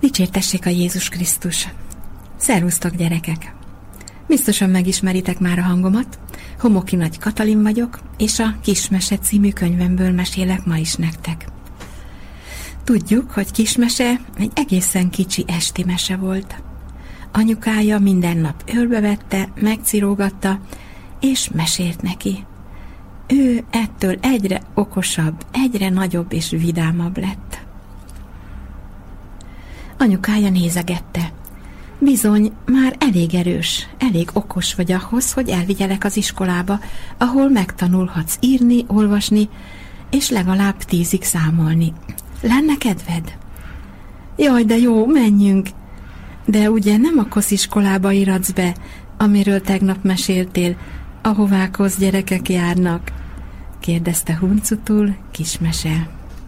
Dicsértessék a Jézus Krisztus! Szervusztok, gyerekek! Biztosan megismeritek már a hangomat. Homoki Nagy Katalin vagyok, és a Kismese című könyvemből mesélek ma is nektek. Tudjuk, hogy Kismese egy egészen kicsi esti mese volt. Anyukája minden nap őrbevette, megcirógatta, és mesélt neki. Ő ettől egyre okosabb, egyre nagyobb és vidámabb lett. Anyukája nézegette. Bizony, már elég erős, elég okos vagy ahhoz, hogy elvigyelek az iskolába, ahol megtanulhatsz írni, olvasni, és legalább 10-ig számolni. Lenne kedved? Jaj, de jó, menjünk! De ugye nem a kosziskolába iratsz be, amiről tegnap meséltél, ahová kosz gyerekek járnak? Kérdezte huncutul Kismese.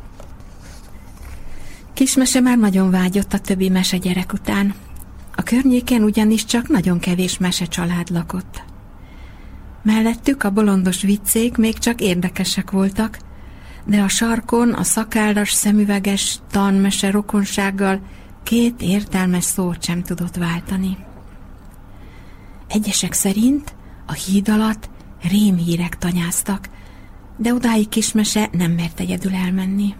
Kismese már nagyon vágyott a többi mese gyerek után. A környéken ugyanis csak nagyon kevés mese család lakott. Mellettük a bolondos viccék még csak érdekesek voltak, de a sarkon a szakállas, szemüveges tanmese rokonsággal 2 értelmes szót sem tudott váltani. Egyesek szerint a híd alatt rémhírek tanyáztak, de odáig Kismese nem mert egyedül elmenni.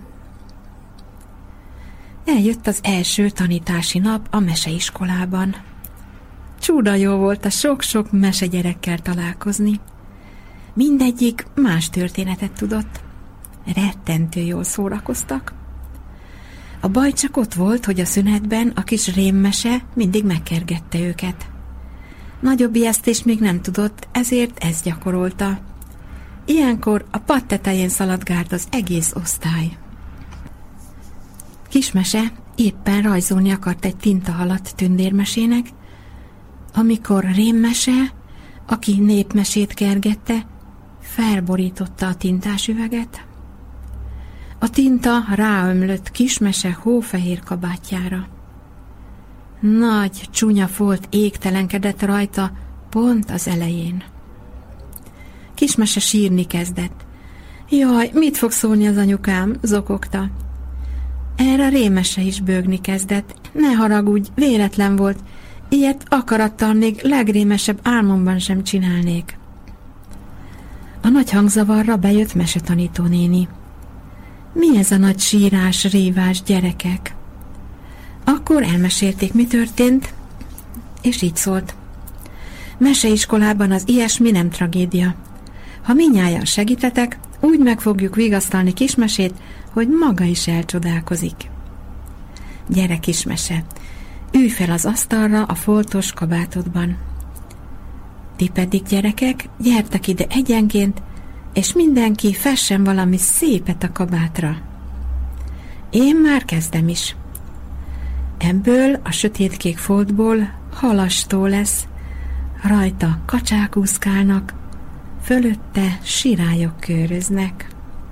Eljött az első tanítási nap a meseiskolában. Csuda jó volt a sok-sok mesegyerekkel találkozni. Mindegyik más történetet tudott. Rettentő jól szórakoztak. A baj csak ott volt, hogy a szünetben a kis rémmese mindig megkergette őket. Nagyobb ijesztést még nem tudott, ezért ezt gyakorolta. Ilyenkor a pad tetején szaladgált az egész osztály. Kismese éppen rajzolni akart egy tintahalat tündérmesének, amikor rémmese, aki népmesét kergette, felborította a tintásüveget. A tinta ráömlött Kismese hófehér kabátjára. Nagy, csúnya folt égtelenkedett rajta pont az elején. Kismese sírni kezdett. Jaj, mit fog szólni az anyukám? Zokogta. Erre rémese is bőgni kezdett. Ne haragudj, véletlen volt. Ilyet akarattal még legrémesebb álmomban sem csinálnék. A nagy hangzavarra bejött mesetanító néni. Mi ez a nagy sírás, rívás, gyerekek? Akkor elmesélték, mi történt, és így szólt. Meseiskolában az ilyesmi nem tragédia. Ha mindnyájan segítetek, úgy meg fogjuk vigasztalni Kismesét, hogy maga is elcsodálkozik. Gyere, Kismese, ülj fel az asztalra a foltos kabátodban. Ti pedig, gyerekek, gyertek ide egyenként, és mindenki fessen valami szépet a kabátra. Én már kezdem is. Ebből a sötétkék foltból halastó lesz, rajta kacsák úszkálnak, fölötte sirályok köröznek.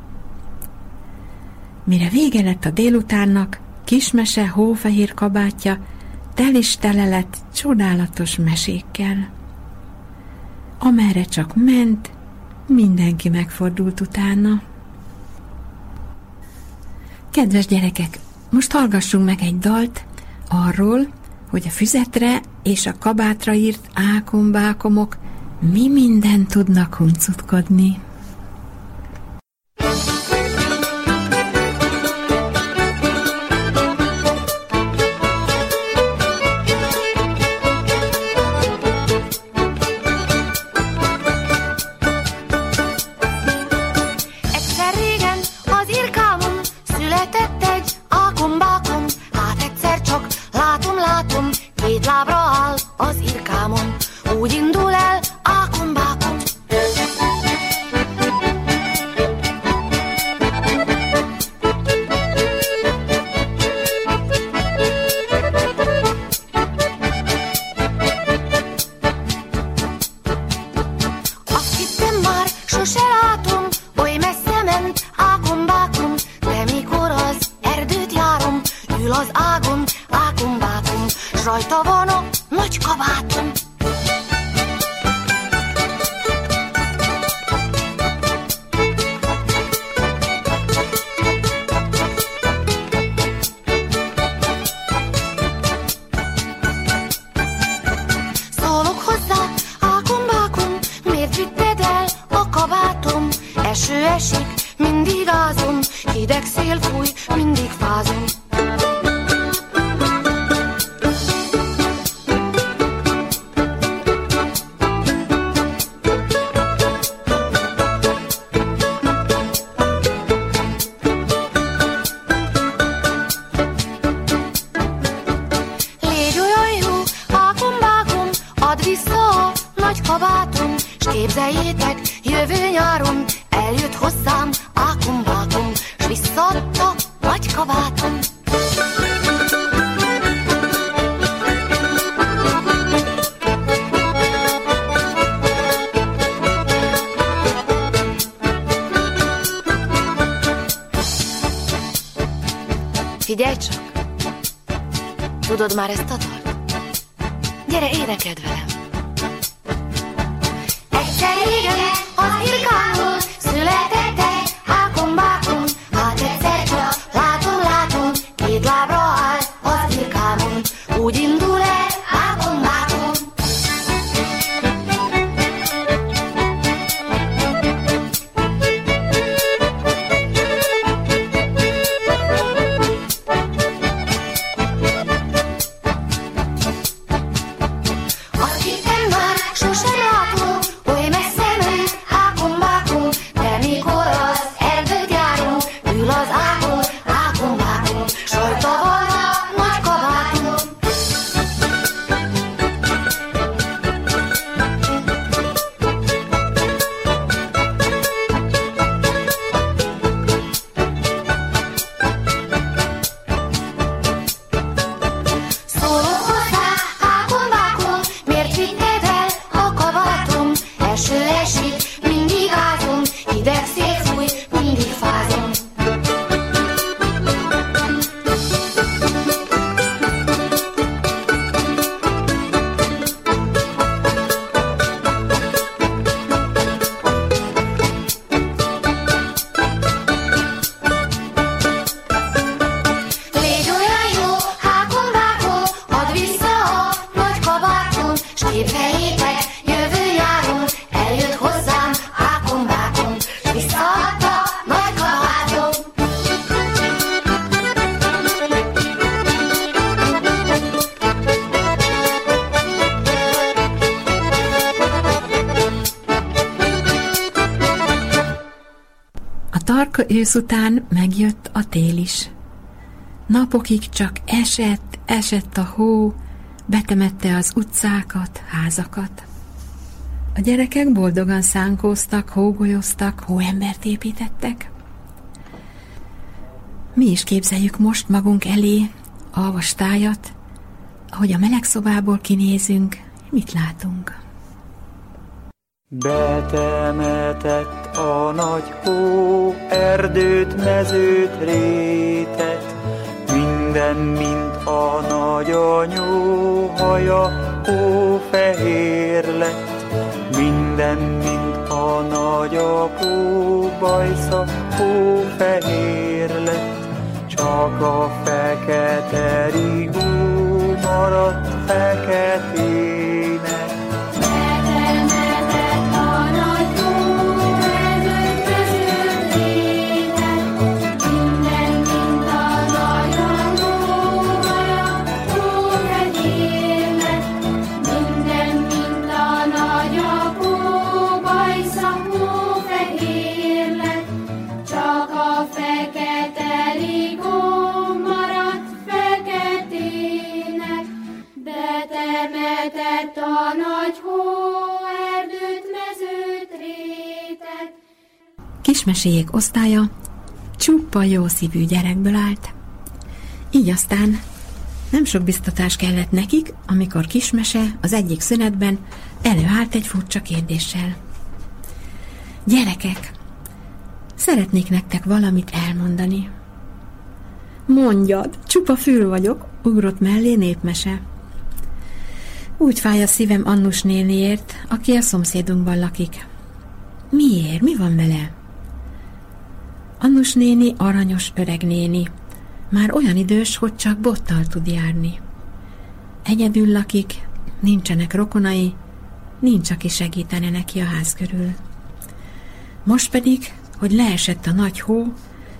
Mire vége lett a délutánnak, Kismese hófehér kabátja tel is tele lett csodálatos mesékkel. Amerre csak ment, mindenki megfordult utána. Kedves gyerekek, most hallgassunk meg egy dalt arról, hogy a füzetre és a kabátra írt ákombákomok mi mindent tudnak huncutkodni. Úgy indul el ákombákom. rajta van a nagy kabátom. házon, hideg szél fúj, mindig fázom. Légy olyan jó, hákom-bákom, add vissza a nagy kabátom, s képzeljétek, jövő nyáron eljött hozzám ákom-bákom, s visszaadta nagy kabátom. Figyelj csak! Tudod már ezt a dalt? Gyere, énekeld velem! Egyszer régen az Irkánon született egy hákom-bákom, hát egyszer csak látom, két lábra áll az Irkánon, úgy indul el hákom-bákom. Azt hittem már, sosem látom, oly messze ment hákom-bákom, de mikor az erdőt járunk, ül az ágon hákom-bákom, s rajta van a nagy kabátom. Szólok hozzá, hákom-bákom, miért vitted el a kabátom? Eső esik, mindig ázom, hideg szél fúj, mindig fázom. Légy olyan jó, hákom-bákom, add vissza a nagy kabátom, s képzeljétek, jövő nyáron eljött hozzám hákom-bákom, s visszaadta nagy kabátom. A tarka ősz után megjött a tél is. Napokig csak esett a hó, betemette az utcákat, házakat. A gyerekek boldogan szánkóztak, hógolyoztak, hóembert építettek. Mi is képzeljük most magunk elé alvas tájat, ahogy a meleg szobából kinézünk, mit látunk? Betemetett a nagy hó, erdőt, mezőt, rétet, minden, mint a nagyanyó haja, hófehér lett. Minden, mint a nagyapó bajsza, hófehér lett. Csak a fekete rigó maradt feketének. Betemetett a nagy hó, erdőt, mezőt, rétet. Kismesélyek osztálya csupa jó szívű gyerekből állt. Így aztán nem sok biztatás kellett nekik, amikor Kismese az egyik szünetben előállt egy furcsa kérdéssel. Gyerekek, szeretnék nektek valamit elmondani. Mondjad, csupa fül vagyok, ugrott mellé Népmese. Úgy fáj a szívem Annus néniért, aki a szomszédunkban lakik. Miért? Mi van vele? Annus néni aranyos öreg néni. Már olyan idős, hogy csak bottal tud járni. Egyedül lakik, nincsenek rokonai, nincs, aki segítene neki a ház körül. Most pedig, hogy leesett a nagy hó,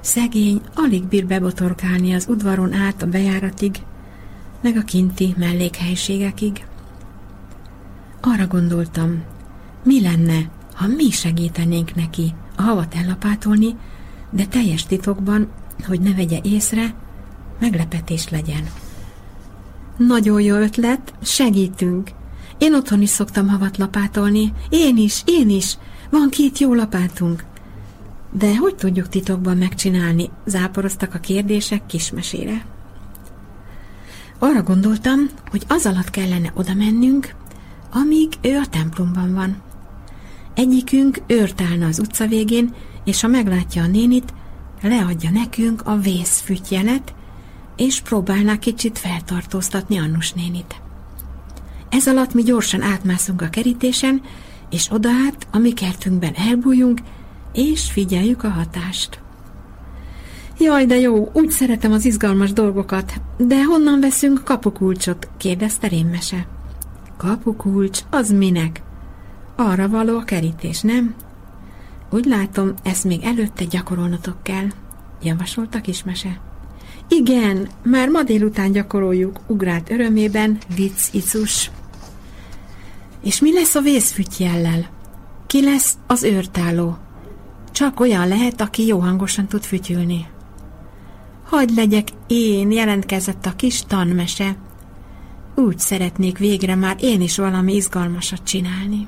Szegény alig bír bebotorkálni az udvaron át a bejáratig, meg a kinti mellékhelyiségekig. Arra gondoltam, mi lenne, ha mi segítenénk neki a havat ellapátolni, de teljes titokban, hogy ne vegye észre, meglepetés legyen. Nagyon jó ötlet, segítünk. Én otthon is szoktam havat lapátolni. Én is. Van 2 jó lapátunk. De hogy tudjuk titokban megcsinálni? Záporoztak a kérdések Kismesére. Arra gondoltam, hogy az alatt kellene oda mennünk, amíg ő a templomban van. Egyikünk őrt állna az utca végén, és ha meglátja a nénit, leadja nekünk a vészfütyjelet, és próbálná kicsit feltartóztatni Annus nénit. Ez alatt mi gyorsan átmászunk a kerítésen, és oda át a mi kertünkben elbújunk, és figyeljük a hatást. Jaj, de jó, úgy szeretem az izgalmas dolgokat, de honnan veszünk kapukulcsot? Kérdezte Rémmese. Kapukulcs, az minek? Arra való a kerítés, nem? Úgy látom, ezt még előtte gyakorolnotok kell, javasolta Kismese. Igen, már ma délután gyakoroljuk, ugrált örömében Vic Icus. És mi lesz a vészfüttyellel? Ki lesz az őrtálló? Csak olyan lehet, aki jó hangosan tud fütyülni. Hadd legyek én, jelentkezett a kis tanmese. Úgy szeretnék végre már én is valami izgalmasat csinálni.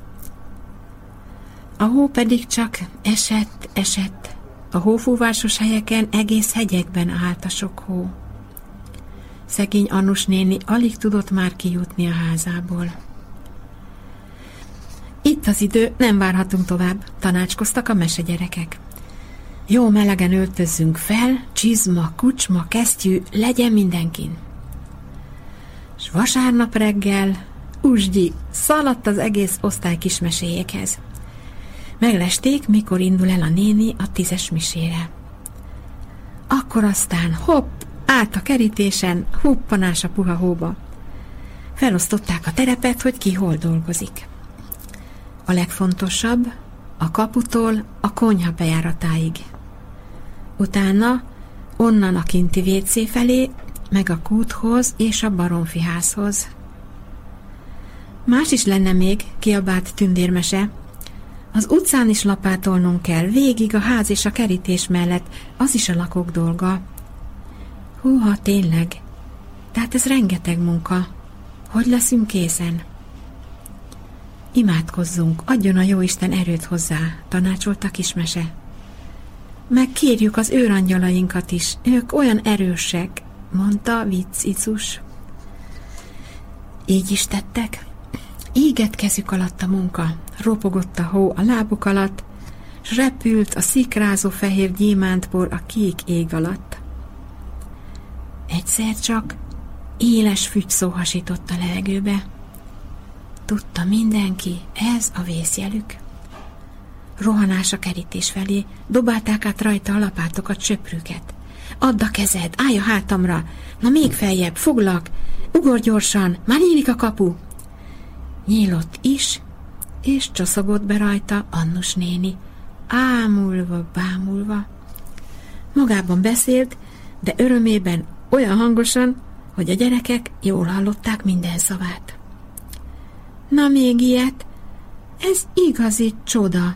A hó pedig csak esett. A hófúvásos helyeken egész hegyekben állt a sok hó. Szegény Annus néni alig tudott már kijutni a házából. Itt az idő, nem várhatunk tovább, tanácskoztak a mesegyerekek. Jó melegen öltözzünk fel, csizma, kucsma, kesztyű, legyen mindenkin. S vasárnap reggel Usgyi szaladt az egész osztály kismeséjékhez. Meglesték, mikor indul el a néni a 10-es misére. Akkor aztán hopp, át a kerítésen, huppanás a puha hóba. Felosztották a terepet, hogy ki hol dolgozik. A legfontosabb a kaputól a konyha bejáratáig. Utána onnan a kinti WC felé, meg a kúthoz és a baromfiházhoz. Más is lenne még, kiabált Tündérmese. Az utcán is lapátolnunk kell, végig a ház és a kerítés mellett, az is a lakók dolga. Húha, tényleg, tehát ez rengeteg munka. Hogy leszünk készen? Imádkozzunk, adjon a jóisten erőt hozzá, tanácsolta Kismese. Megkérjük az őrangyalainkat is, ők olyan erősek, mondta Vic Icus. Így is tettek. Ígett kezük alatt a munka, ropogott a hó a lábuk alatt, s repült a szikrázó fehér gyémántbor a kék ég alatt. Egyszer csak éles fügyszó hasított a levegőbe. Tudta mindenki, ez a vészjelük. Rohanás a kerítés felé, dobálták át rajta a lapátokat, söprűket. Add a kezed, állj a hátamra, na még feljebb, foglak, ugorj gyorsan, már nyílik a kapu. Nyílott is, és csoszogott be rajta Annus néni, ámulva, bámulva. Magában beszélt, de örömében olyan hangosan, hogy a gyerekek jól hallották minden szavát. Na még ilyet, ez igazi csoda.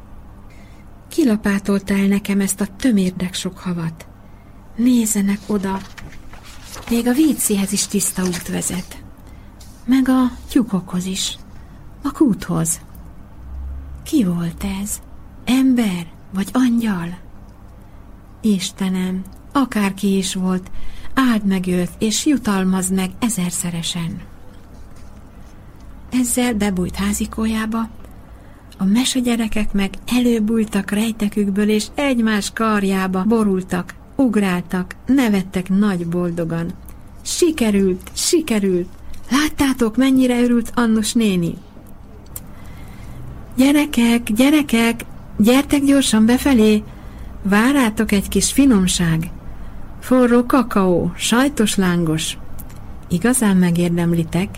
Kilapátolta el nekem ezt a tömérdek sok havat. Nézzenek oda, még a vécéhez is tiszta út vezet. Meg a tyúkokhoz is, a kúthoz. Ki volt ez? Ember vagy angyal? Istenem, akárki is volt, áld meg őt, és jutalmazd meg 1000-szeresen. Ezzel bebújt házikójába, a mesegyerekek meg előbújtak rejtekükből, és egymás karjába borultak, ugráltak, nevettek nagy boldogan. Sikerült! Láttátok, mennyire örült Annus néni? Gyerekek, gyertek gyorsan befelé, várátok egy kis finomság. Forró kakaó, sajtos lángos. Igazán megérdemlitek,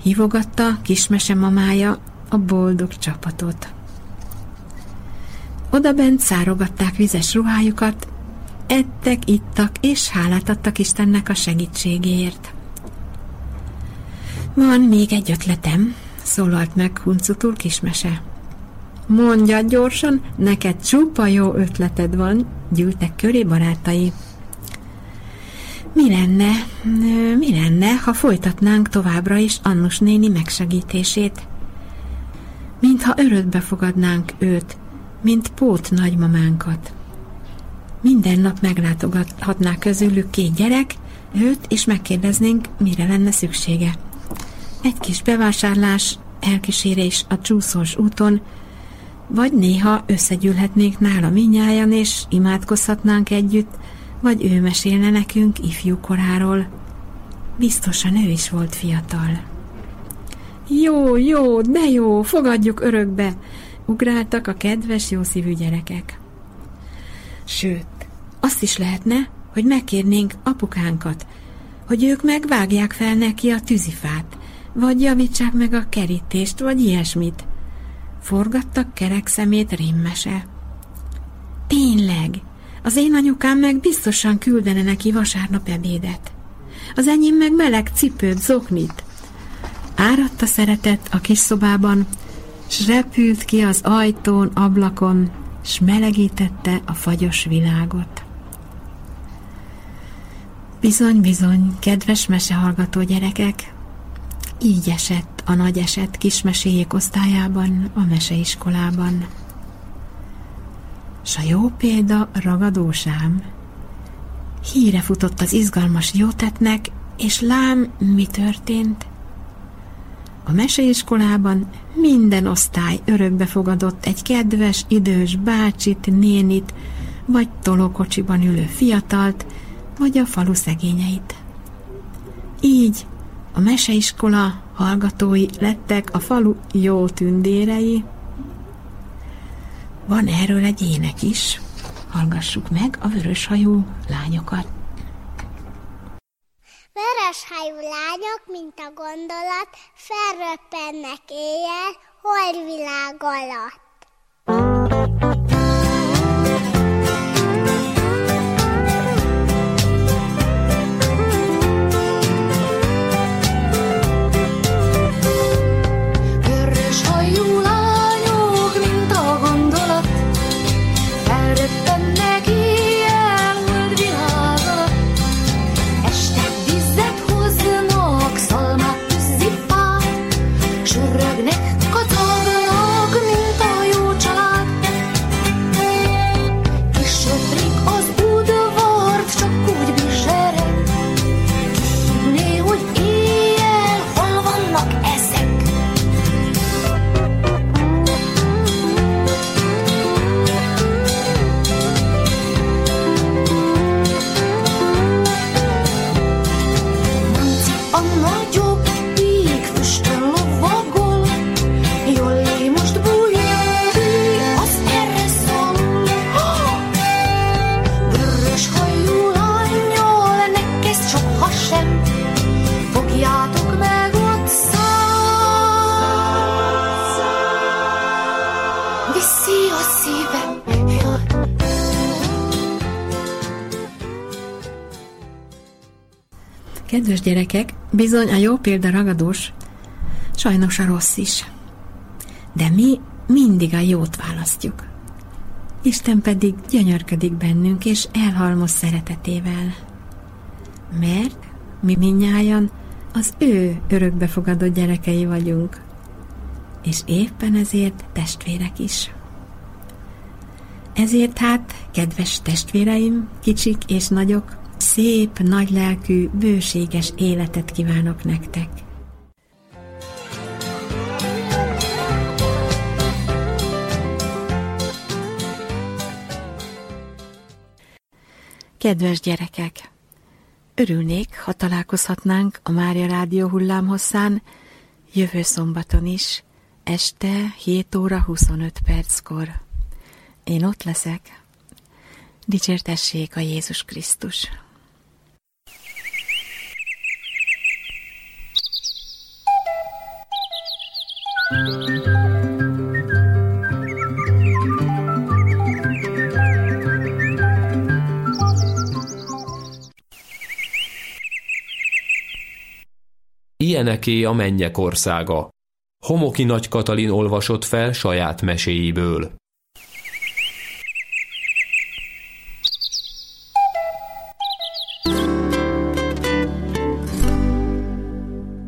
hívogatta Kismese mamája a boldog csapatot. Odabent szárogatták vizes ruhájukat, ettek, ittak, és hálát adtak Istennek a segítségéért. Van még egy ötletem, szólalt meg Huncutul Kismese. Mondjad gyorsan, neked csupa jó ötleted van, gyűltek köré barátai. Mi lenne, ha folytatnánk továbbra is Annus néni megsegítését? Mintha örökbe fogadnánk őt, mint Pót nagymamánkat. Minden nap meglátogathatná közülük 2 gyerek, őt, és megkérdeznénk, mire lenne szüksége. Egy kis bevásárlás, elkísérés a csúszós úton, vagy néha összegyűlhetnénk nála mindnyájan, és imádkozhatnánk együtt, vagy ő mesélne nekünk ifjú koráról. Biztosan ő is volt fiatal. Jó, de jó, fogadjuk örökbe, ugráltak a kedves, jószívű gyerekek. Sőt, azt is lehetne, hogy megkérnénk apukánkat, hogy ők megvágják fel neki a tűzifát, vagy javítsák meg a kerítést, vagy ilyesmit. Forgattak kerek szemét Rémmese. Tényleg, az én anyukám meg biztosan küldene neki vasárnap ebédet. Az enyém meg meleg cipőt, zoknit. Áradt a szeretet a kis szobában, s repült ki az ajtón, ablakon, s melegítette a fagyos világot. Bizony, kedves mesehallgató gyerekek, így esett a nagy eset kismeséjék osztályában, a meseiskolában. S a jó példa ragadósám. Híre futott az izgalmas jótettnek, és lám, mi történt? A meseiskolában minden osztály örökbe fogadott egy kedves, idős bácsit, nénit, vagy tolókocsiban ülő fiatalt, vagy a falu szegényeit. Így a meseiskola hallgatói lettek a falu jó tündérei. Van erről egy ének is. Hallgassuk meg a vöröshajú lányokat. Vöröshajú lányok, mint a gondolat, felröppennek éjjel, holdvilág alatt. Vöröshajú lányok, mint a gondolat, felröppennek éjjel, holdvilág alatt. Este vizet hoznak, szalmát, tűzifát, sörögnek, kacagnak, mint a jó család. Kisöprik az udvart, csak úgy bizsereg, kihívné, hogy éjjel hol vannak ezek. A nagyobbik füstön lovagol, Jolli most bújik, az erre szól. Vöröshajú lánnyal, ne kezd csak ha sem, fogjátok meg ott viszi a szívem. Kedves gyerekek, bizony a jó példa ragadós, sajnos a rossz is. De mi mindig a jót választjuk. Isten pedig gyönyörködik bennünk, és elhalmoz szeretetével. Mert mi mindnyájan az ő örökbefogadott gyerekei vagyunk. És éppen ezért testvérek is. Ezért hát, kedves testvéreim, kicsik és nagyok, szép, nagylelkű, bőséges életet kívánok nektek. Kedves gyerekek! Örülnék, ha találkozhatnánk a Mária Rádió hullámhosszán jövő szombaton is, este 7 óra 25 perckor. Én ott leszek. Dicsértessék a Jézus Krisztus! Ilyeneké a mennyek országa. Homoki Nagy Katalin olvasott fel saját meséiből.